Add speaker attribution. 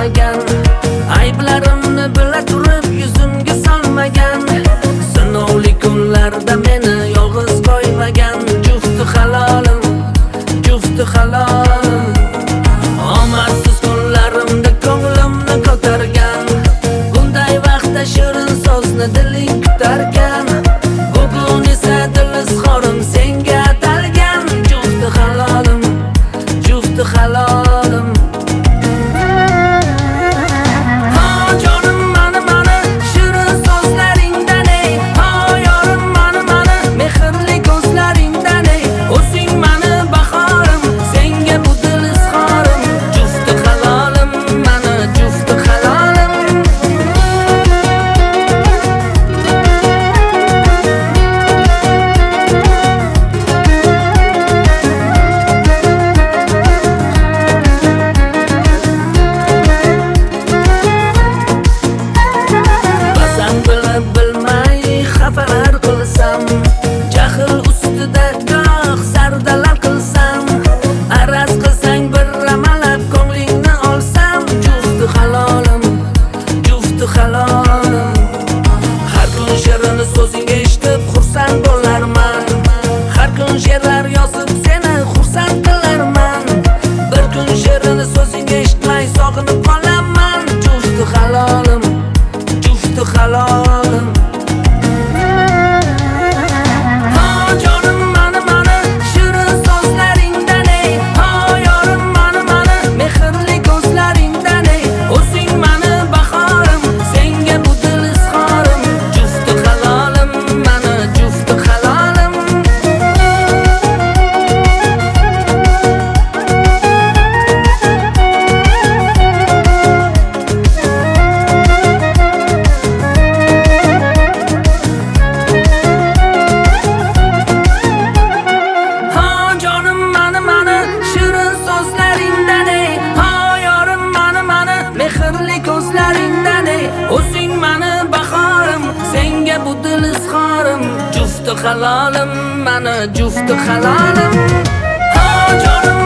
Speaker 1: solmagan, ayblarimni bila turib yuzimga solmagan, sinovli kunlarda meni yolg'iz qo'ymagan, jufti halolim, jufti halolim. Omadsiz kunlarimda ko'nglimni ko'targan, bunday vaqtda shirin so'zni diling kutarkan, bugun esa dil izhorim senga atalgan, jufti halolim, jufti halolim. Xafalar qilsam, jahl ustida goh sardalar qilsam, araz qilsang bir amalab ko'nglingni olsam, jufti halolim, jufti halolim. Har kun she'rini so'zingga eshitib xursand bo'larman, har kun she'rlar yozib seni xursand qilarman, bir kun she'rini so'zingga eshitmay sog'inib qolaman, jufti halolim, jufti halolim. O'zing mani bahorim, senga bu dil izhorim, jufti halolim, mani jufti halolim. Ha jonim